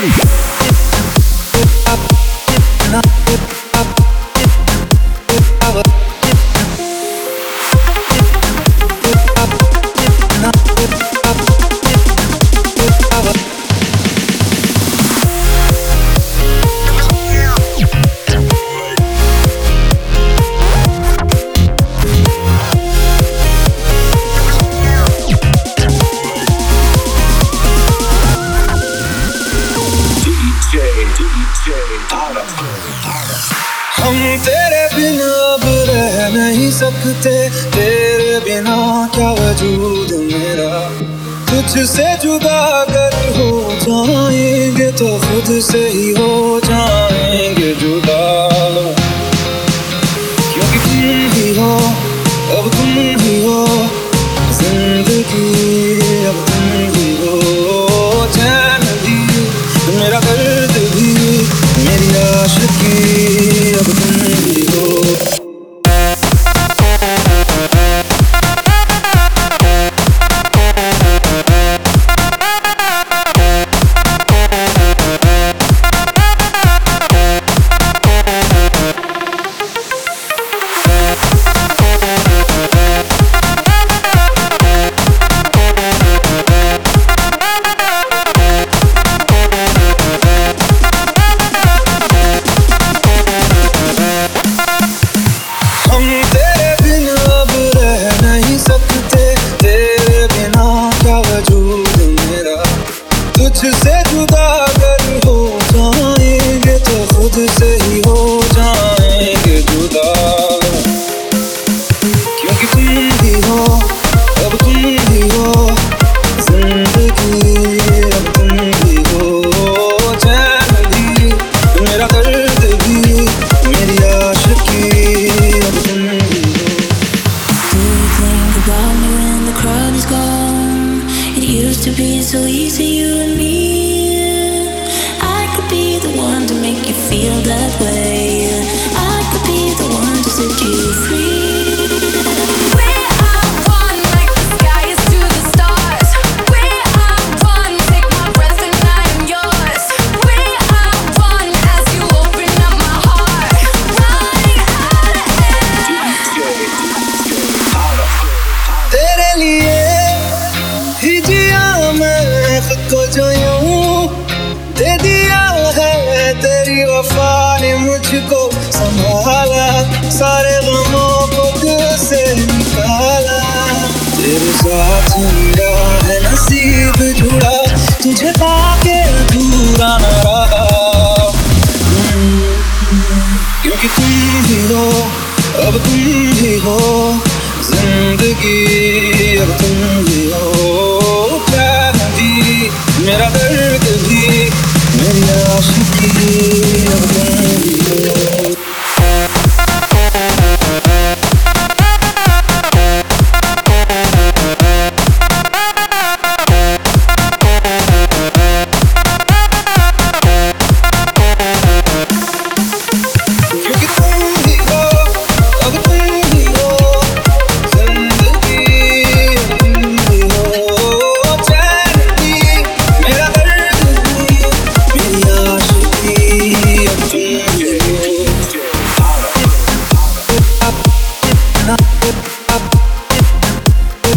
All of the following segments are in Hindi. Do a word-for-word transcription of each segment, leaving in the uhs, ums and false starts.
हम तेरे बिना अब रह नहीं सकते, तेरे बिना क्या वजूद मेरा। तुझसे जुदा अगर हो जाएंगे तो खुद से ही हो जाएंगे जुदा। क्योंकि तुम ही हो, अब तुम ही हो जिंदगी, अब तुम ही हो चैन भी, मेरा दर्द भी, मेरी आशिकी, अब तुम ही हो। तुझसे जुदा अगर हो जाएंगे तो खुद से ही हो जाएंगे जुदा। क्योंकि तुम ही हो, अब तुम ही हो जिंदगी, अब तुम ही हो चैन भी, मेरा दर्द भी, मेरी आशिकी, अब तुम ही हो। Do you think about me when the crowd is gone? It used to be so easy, you and me. I could be the one to make you feel that way. I could be the one to set you free. We are one, like the sky is to the stars. We are one, take my breath and I am yours. We are one, as you open up my heart. Running out of air. तेरे लिए ही जिया मैं खुद को जो यूं दे दिया है, तेरी वफा ने मुझको संभाला, सारे गमों को दिल से निकाला। तेरे साथ मेरा है नसीब जुड़ा, तुझे पाके अधूरा न रहा। क्योंकि तुम ही हो, अब तुम ही हो जिंदगी, अब तुम ही हो प्यार भी, मेरा दर्द भी, मेरी आशिकी, अब तुम ही हो।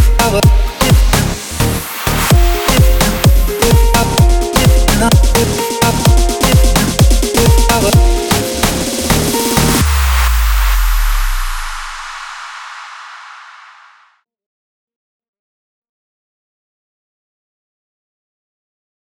Up, up, up, up.